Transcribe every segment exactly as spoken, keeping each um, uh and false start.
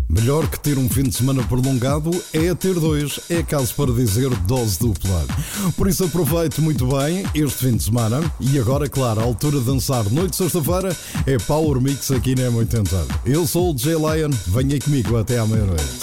Melhor que ter um fim de semana prolongado é ter dois, é caso para dizer dose dupla. Por isso aproveite muito bem este fim de semana e agora, claro, a altura de dançar noite de sexta-feira é Power Mix aqui na M oitenta. Eu sou o D J Lion, venha comigo até à meia-noite.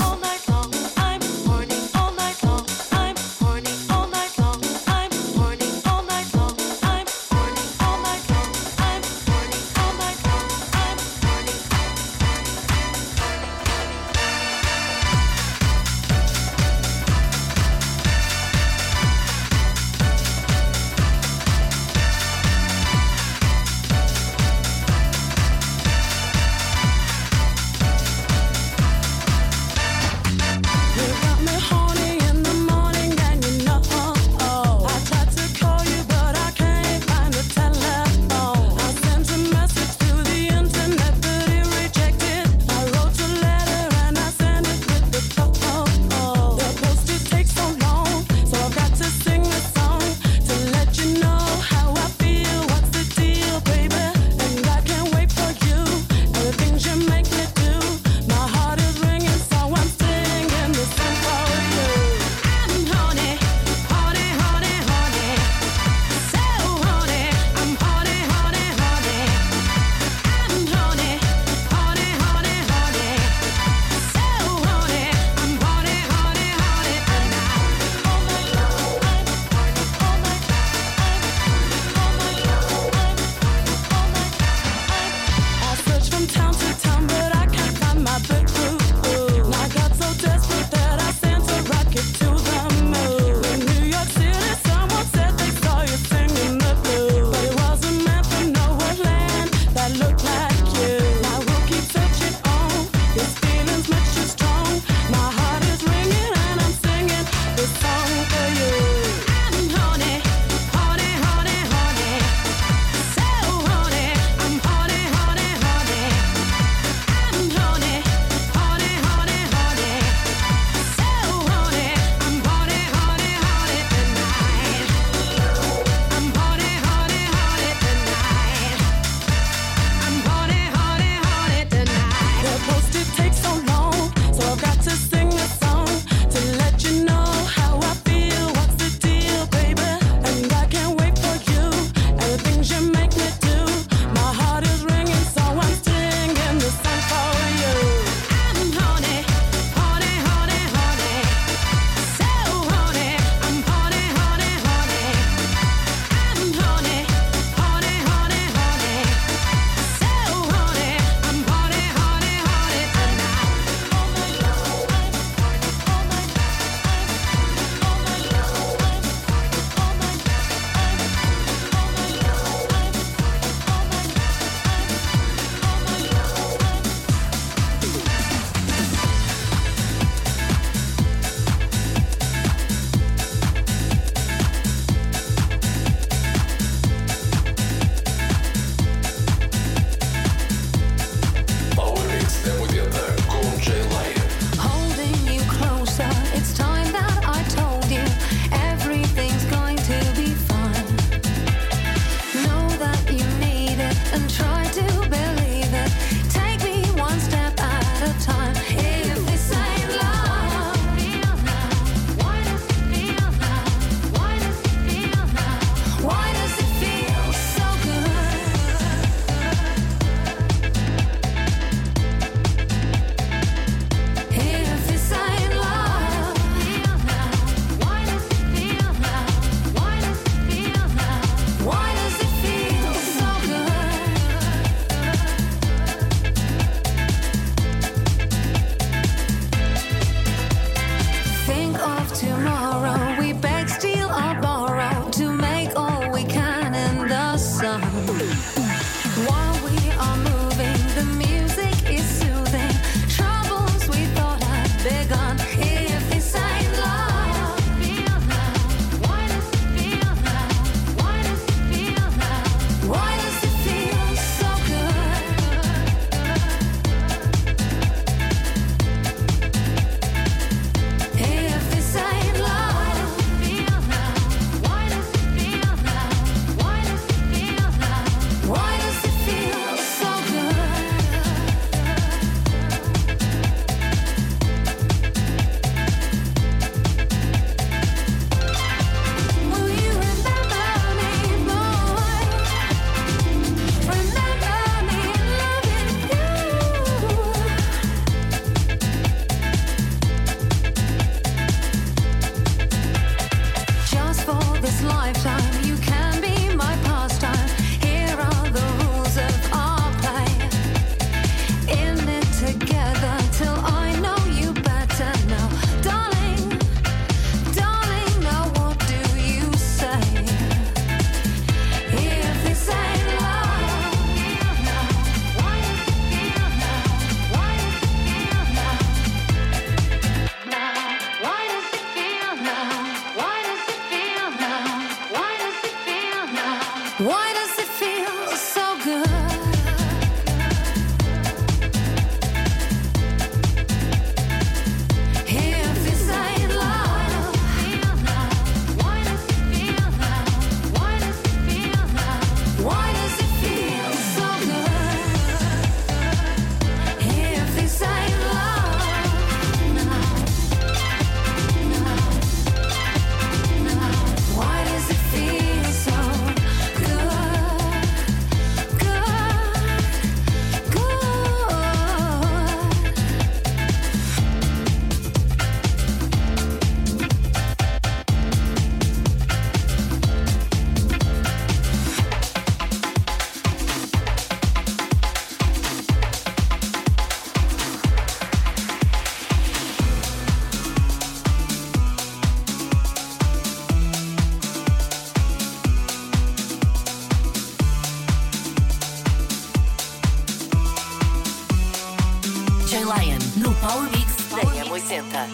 oitenta.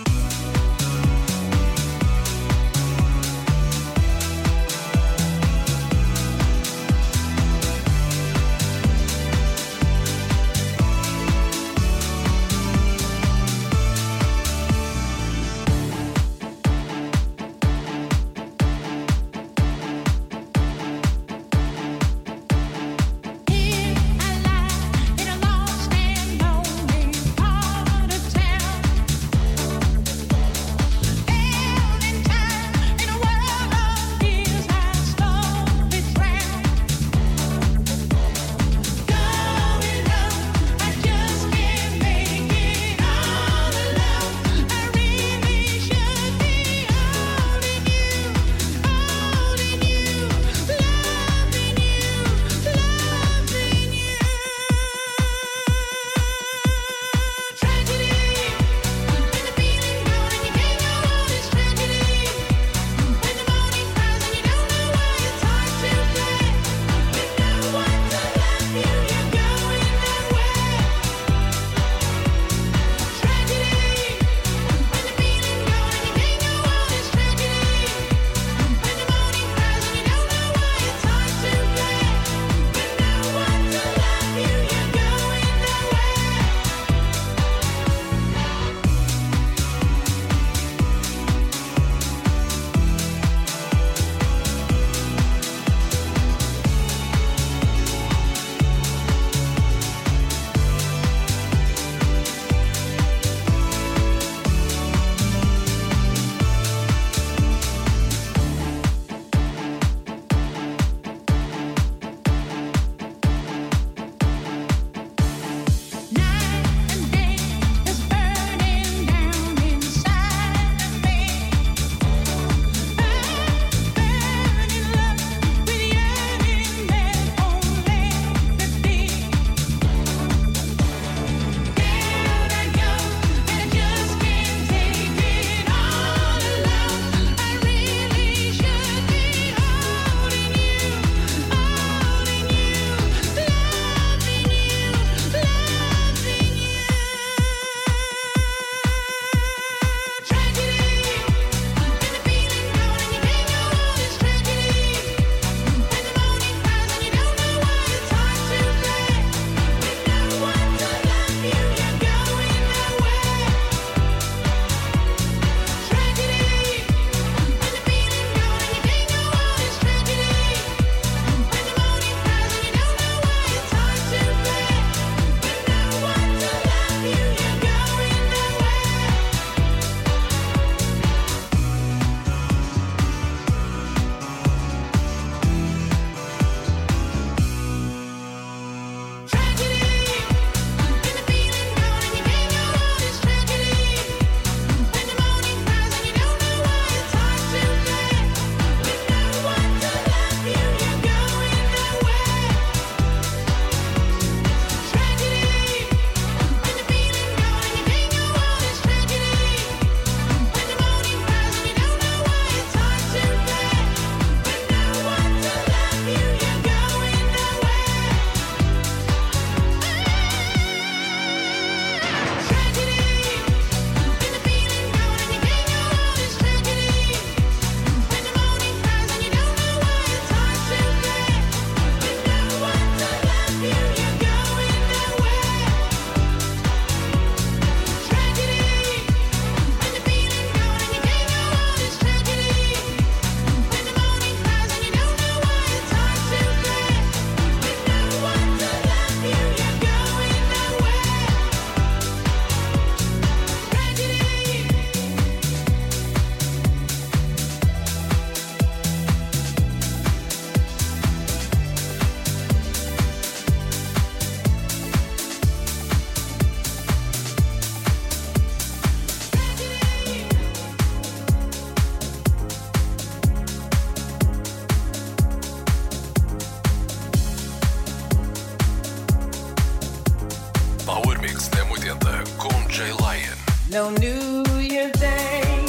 no New Year's Day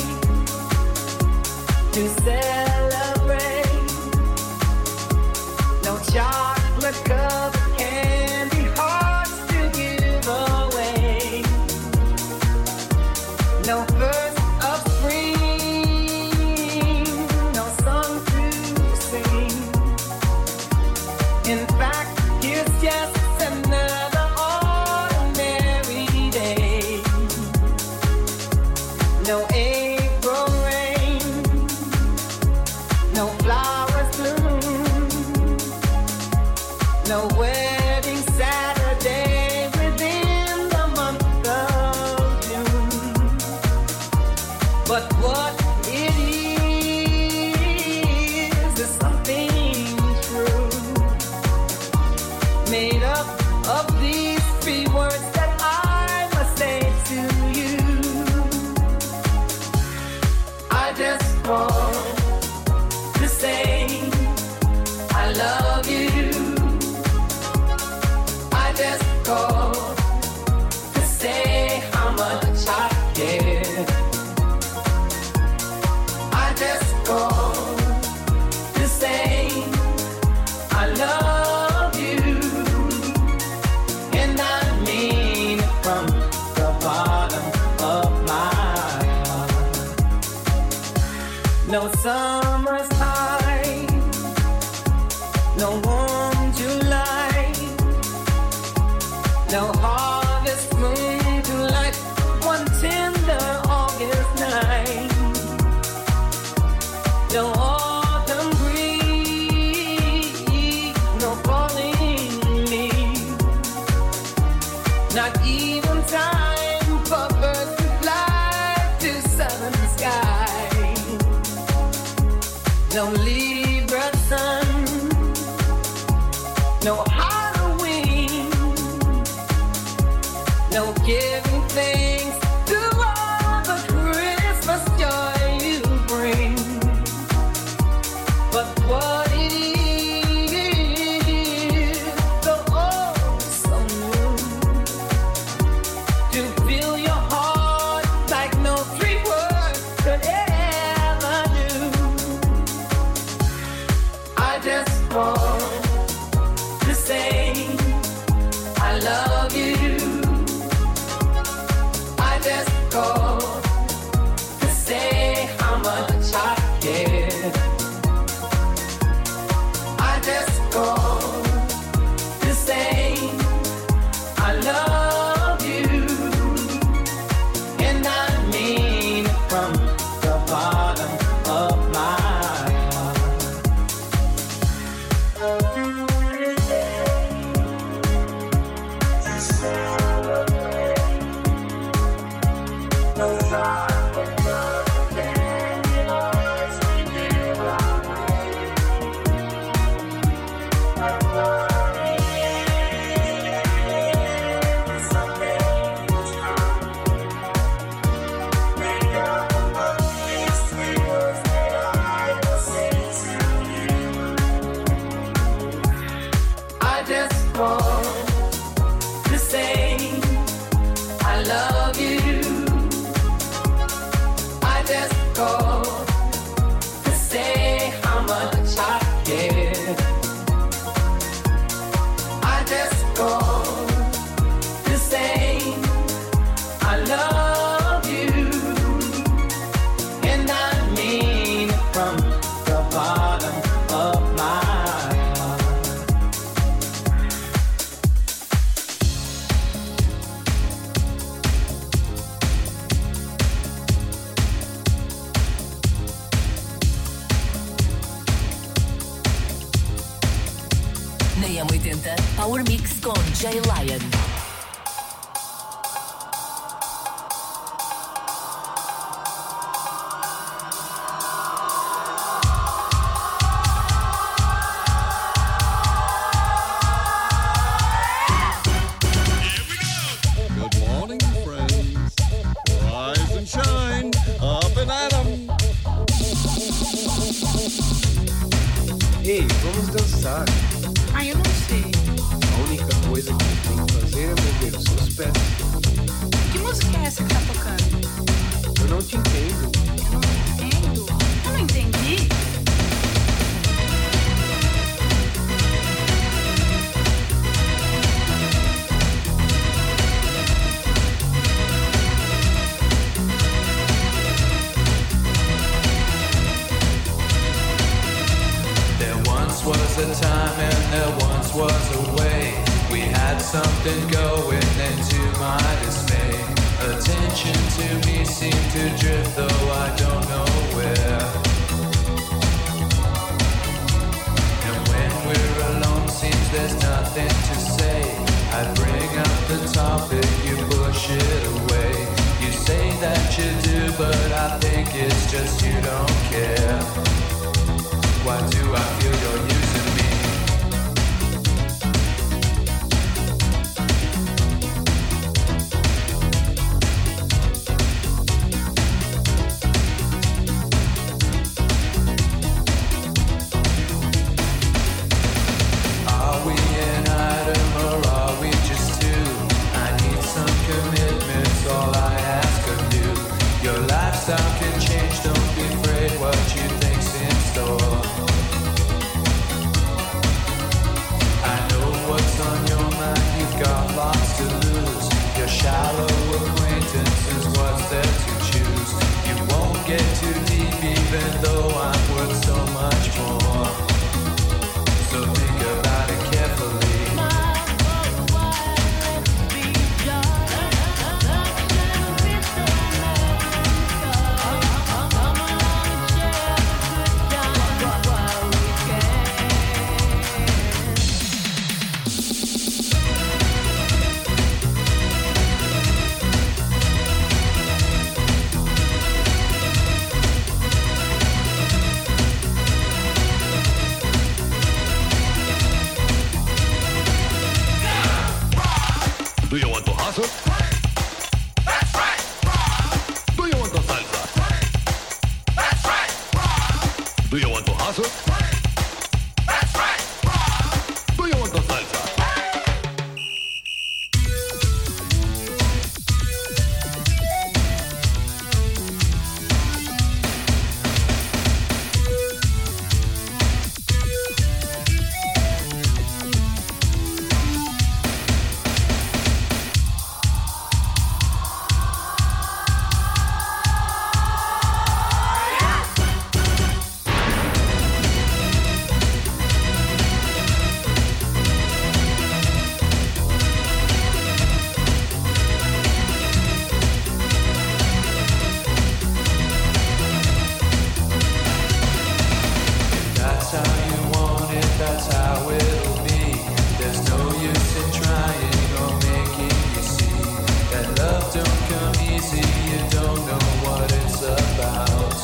to celebrate, no chocolate covered candy hearts to give away, no No burst of spring, no song to sing. In fact, it's just another ordinary day. No April rain, no flowers bloom, no wedding Saturday within the month of June. But what it is is something true, made up of these three words that I must say to you. I just want to say I love you. I just called to say how much I care. I just called to say I love you, and I mean it from the bottom of my heart. No summer's high, no warm July, no harvest moon to light one tender August night, no autumn breeze, no falling leaf, not even time for birds to fly to southern sky, no Libra sun, no Halloween, no giving thanks to all the Christmas joy you bring. But what it is, so oh, so new, to fill your heart like no three words could ever do. I just want to say I love you. I just called to say how much I care. I just called to say I love you, and I mean it from the bottom of my heart. I just want to say I love you. I just called to say how much I care. I just called to say I love you, and I mean it from the bottom of my heart. Na M oitenta, Power Mix com Jay Lion. Good morning, friends. Rise and shine, up and at 'em. Ei, vamos dançar. Ah, eu não sei. A única coisa que você tem que fazer é mover os seus pés. Que música é essa que tá tocando? Eu não te entendo. Eu não entendo. Eu não entendi. time and there once was a way. We had something going and to my dismay, attention to me seemed to drift though I don't know where. And when we're alone seems there's nothing to say. I bring up the topic, you push it away. You say that you do, but I think it's just you don't care. Why do I feel you're using me? Are we an item or are we just two? I need some commitments, all I ask of you. Your lifestyle can change, don't be afraid what you think's in store. I know what's on your mind, you've got lots to lose. Your shallow acquaintance is what's there to choose. You won't get too deep even though I'm worth so much more. So think about it carefully. Do you want to hustle? That's right. Do you want to salsa? That's right. Do you want to hustle? That's right. Do you want to salsa? That's how you want it, that's how it'll be. There's no use in trying or making you see that love don't come easy, you don't know what it's about.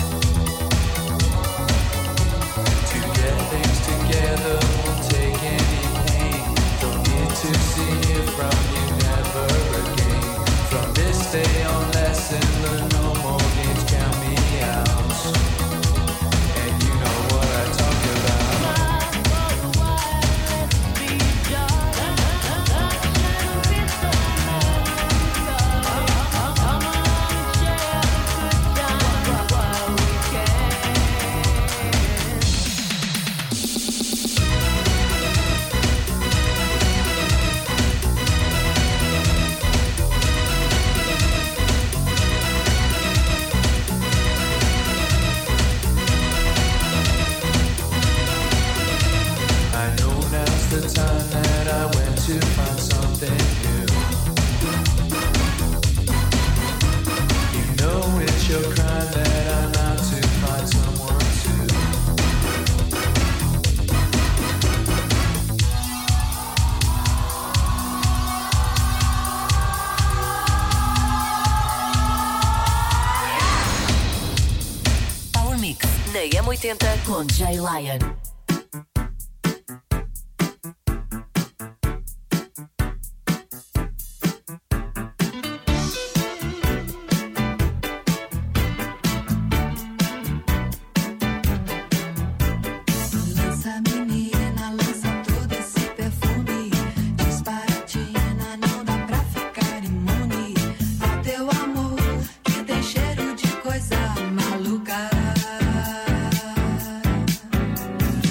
To get things together won't take any pain. Don't need to see it from you never again. From this day on, lesson learn, no more games, count me out. And you know what I talk about. I know now's the time that I went to find something new. You know it's your crime that I'm out to find someone too. Power Mix na M oitenta com Jay Lion. Lança menina, lança todo esse perfume. Disparatina, não dá pra ficar imune ao teu amor que tem cheiro de coisa maluca.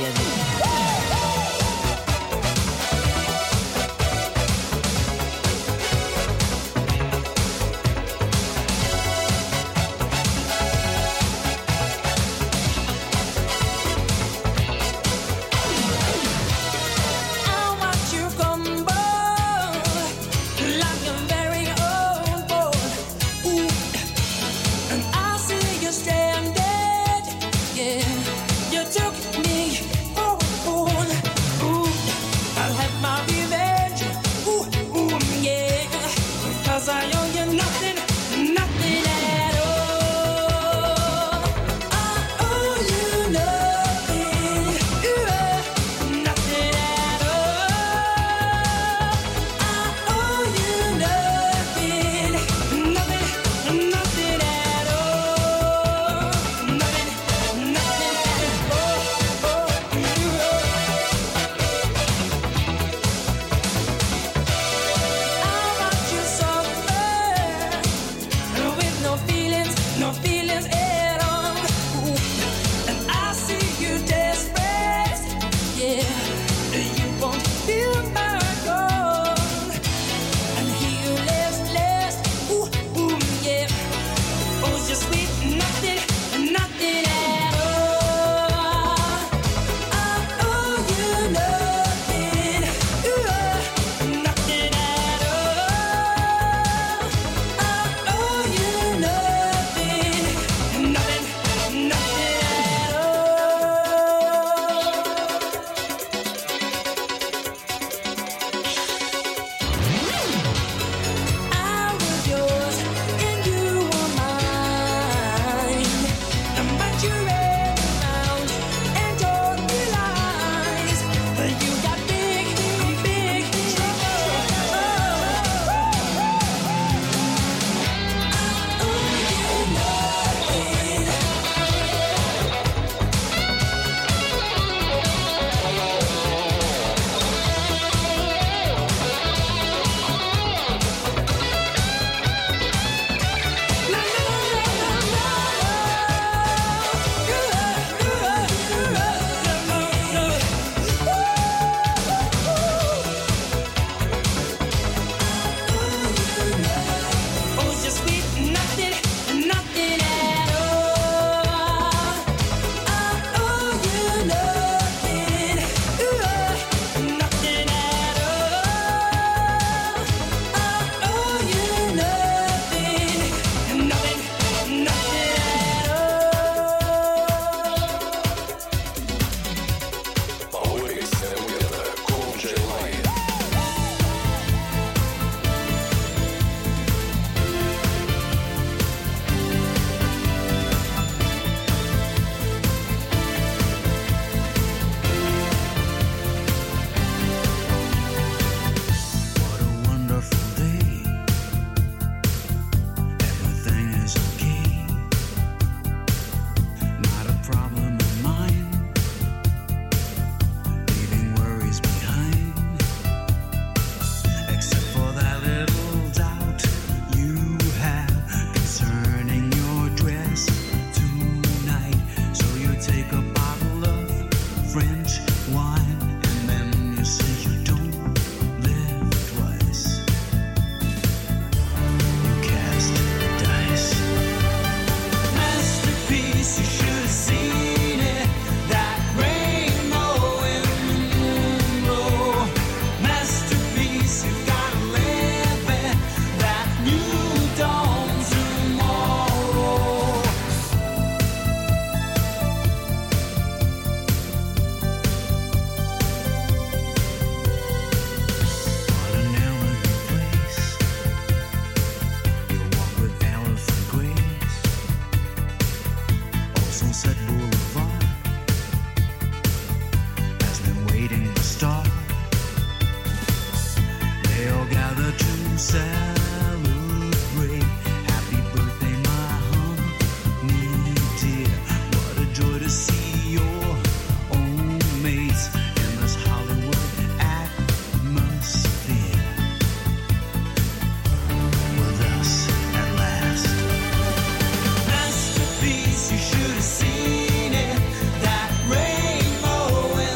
You should have seen it, that rainbow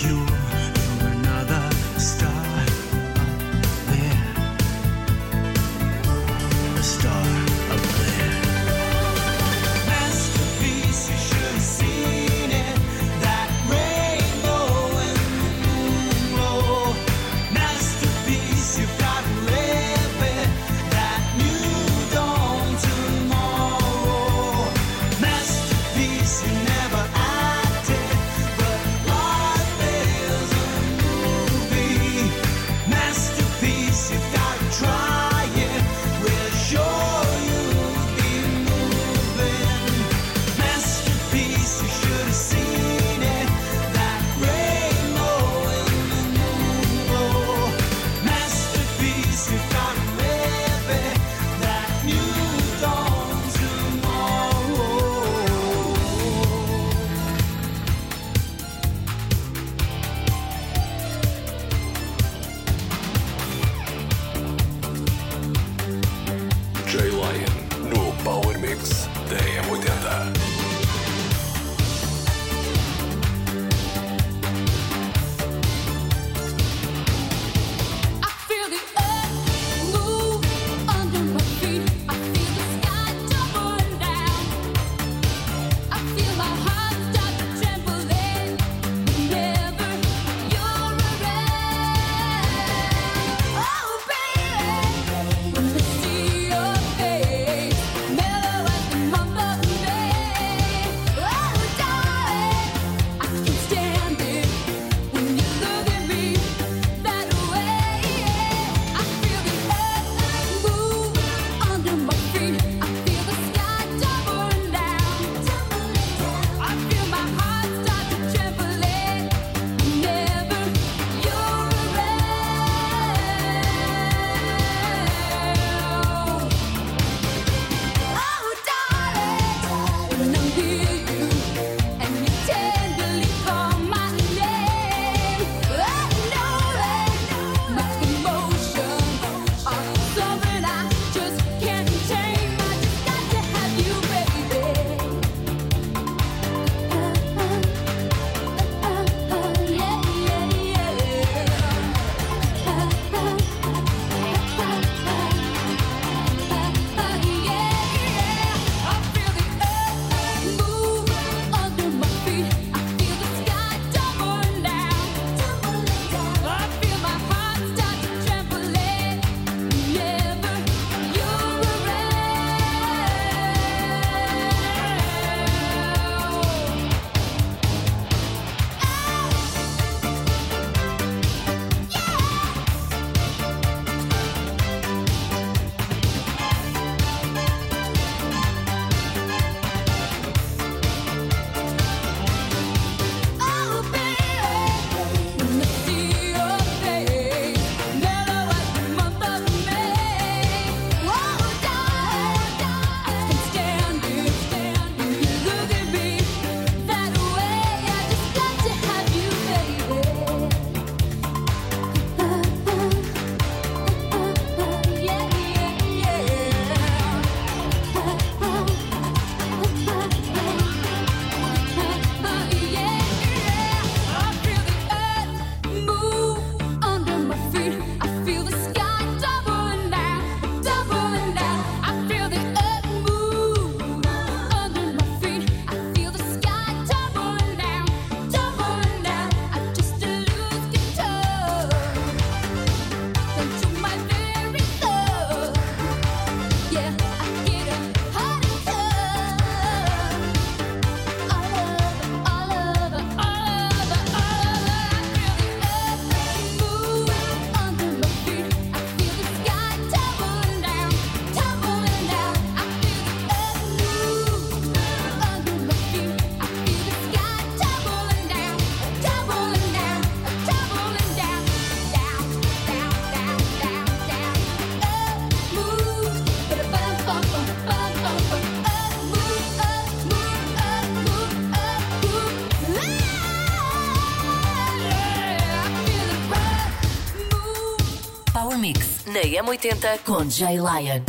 Mix na M oitenta com Jay Lion.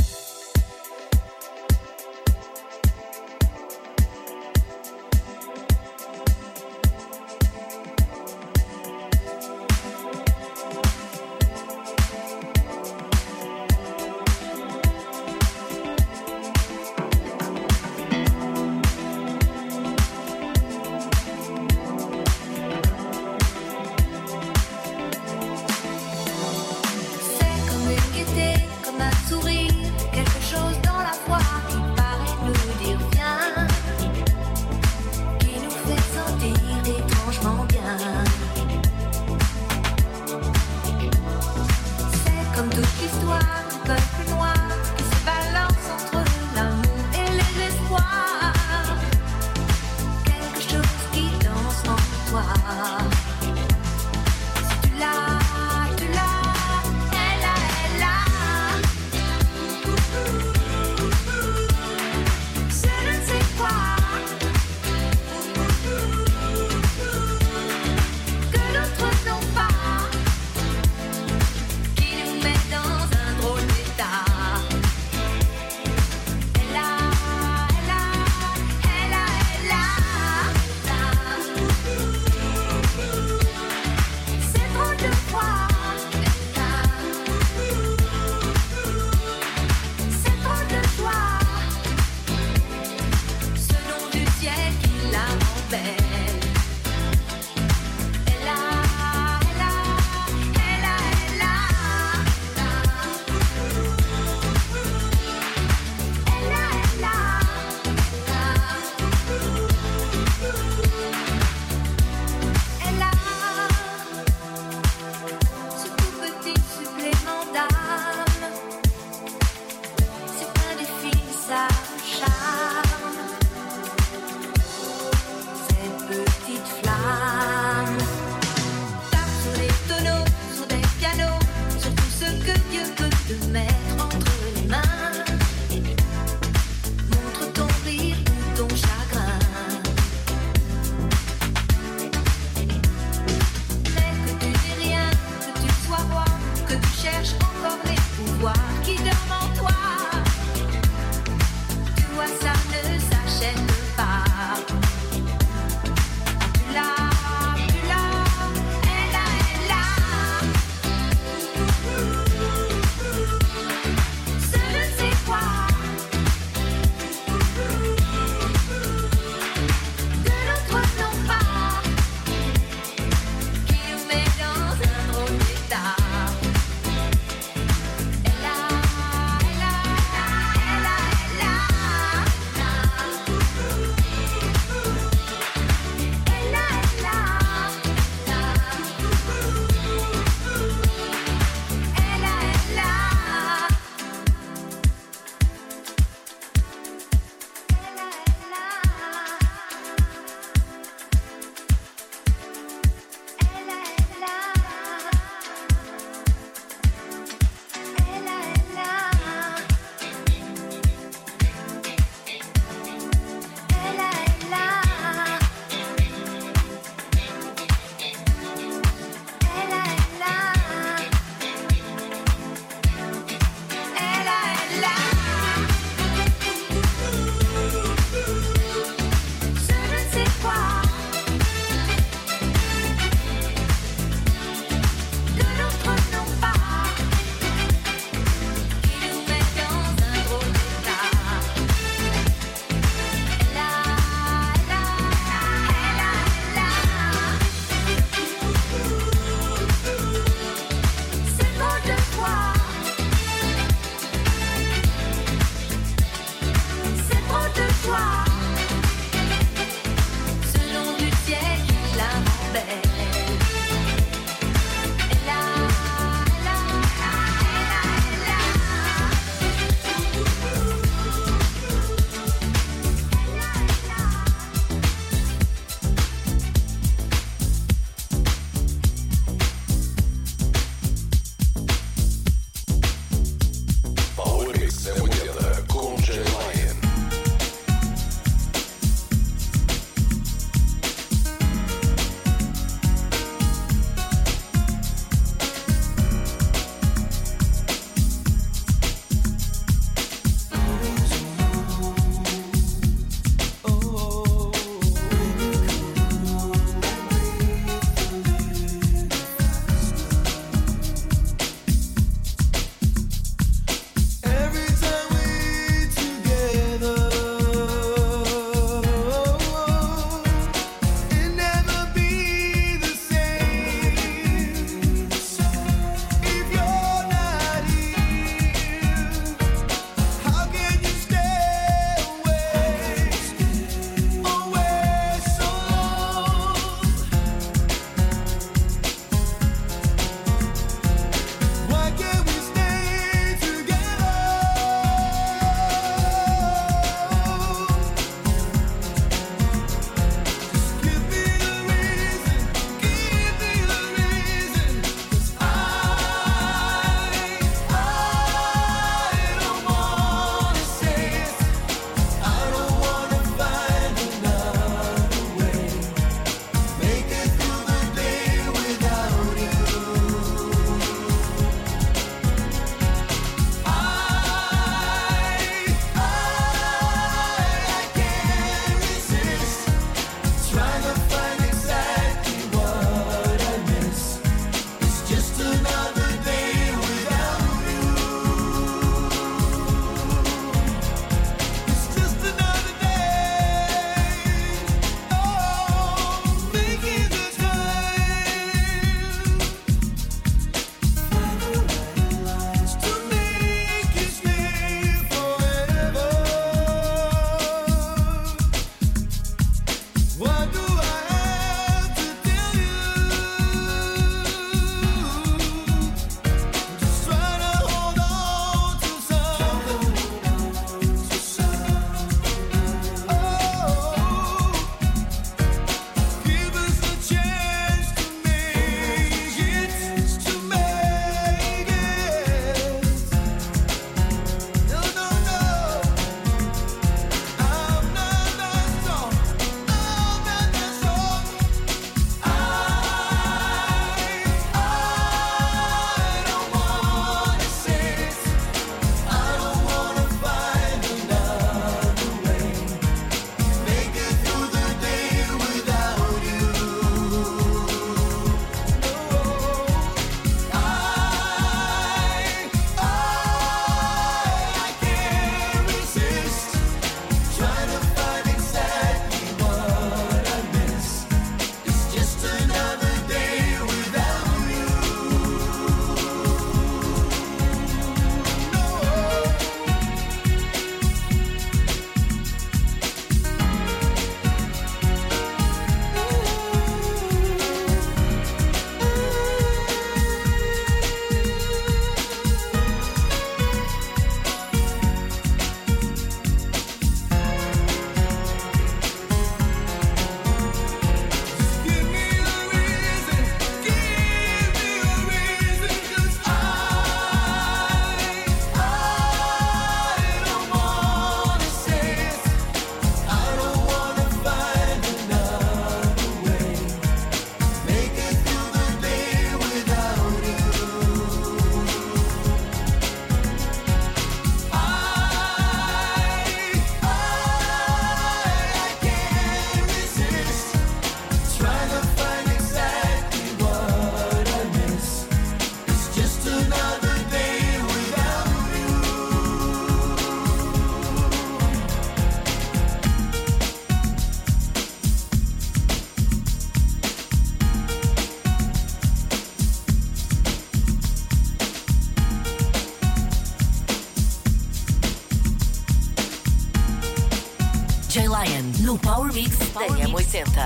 no Power Mix da M oitenta.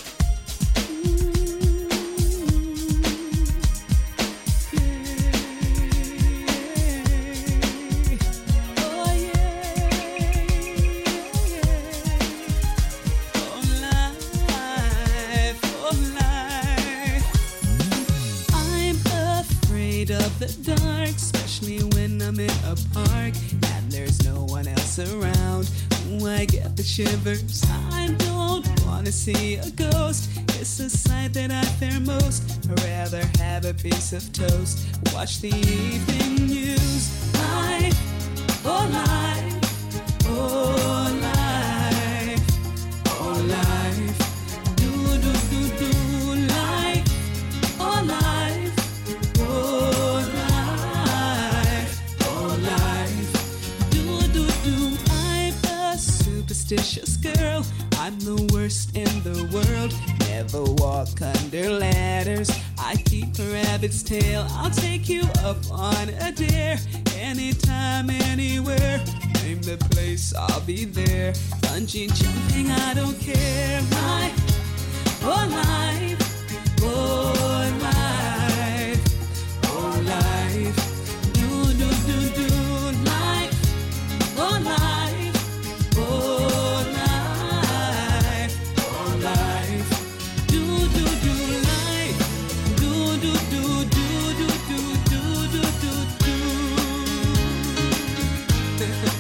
Of the dark, especially when I'm in a park and there's no one else around. Ooh, I get the shivers. I don't wanna see a ghost. It's a sight that I fear most. I'd rather have a piece of toast. Watch the evening news. Life, oh life, oh life, oh life. Do do do do life, oh life. Oh life, oh life, do do do. I'm a superstitious girl. I'm the worst in the world. Never walk under ladders. I keep a rabbit's tail. I'll take you up on a dare. Anytime, anywhere. Name the place, I'll be there. Bungee jumping, I don't care. My, oh life, oh life. Oh life, do do do do life, oh life, oh life, oh life, do do do life, do do do do do do do do do do.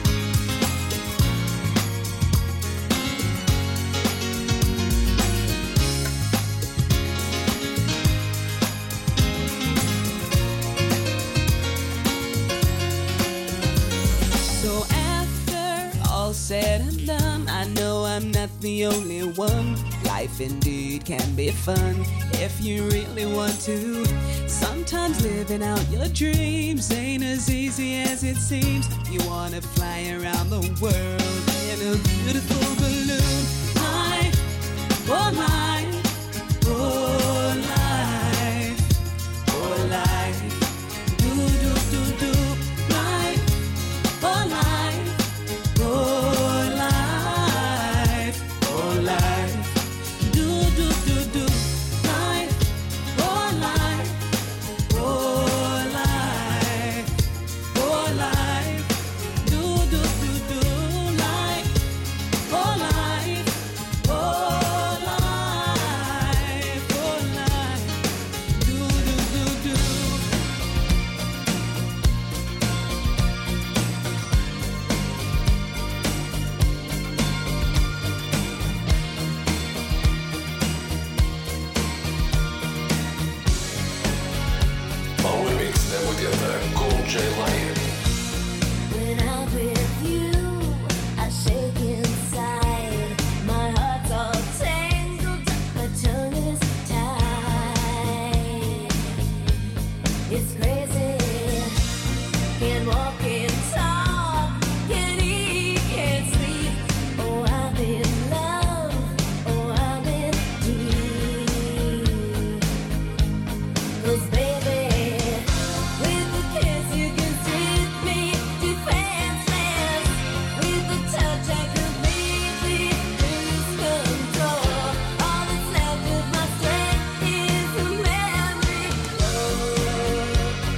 So after all said and done, I know I'm not the only one. Life indeed can be fun if you really want to. Sometimes living out your dreams ain't as easy as it seems. You wanna fly around the world in a beautiful balloon. Life, oh life, oh life, oh life, do do do do life. Oh life, oh life, oh life, do do do do life, oh life, oh life, oh life, do do do do life, oh life, oh life, oh life, do do do do. Power Mix da M oitenta com J Lion. When I'm with you, I shake inside. My heart's all tangled, my tongue is tied. It's crazy. Can't walk, can't talk, can't eat, can't sleep. Oh, I'm in love. Oh, I'm in deep. 'Cause baby, with a kiss you can strip me defenseless. With a touch I completely lose control. All that's left of my strength is a memory. Oh,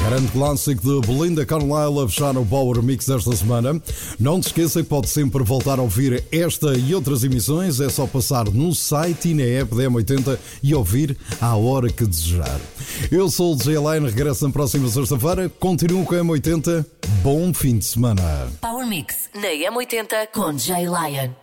Grande clássico de Belinda Carlisle a fechar o Power Mix desta semana. Não te esqueça que pode sempre voltar a ouvir esta e outras emissões. É só passar no site e na app da M oitenta e ouvir à hora que desejar. Eu sou o D J Lion, regresso na próxima sexta-feira. Continuo com a M oitenta. Bom fim de semana. Power Mix na M oitenta com J Lion.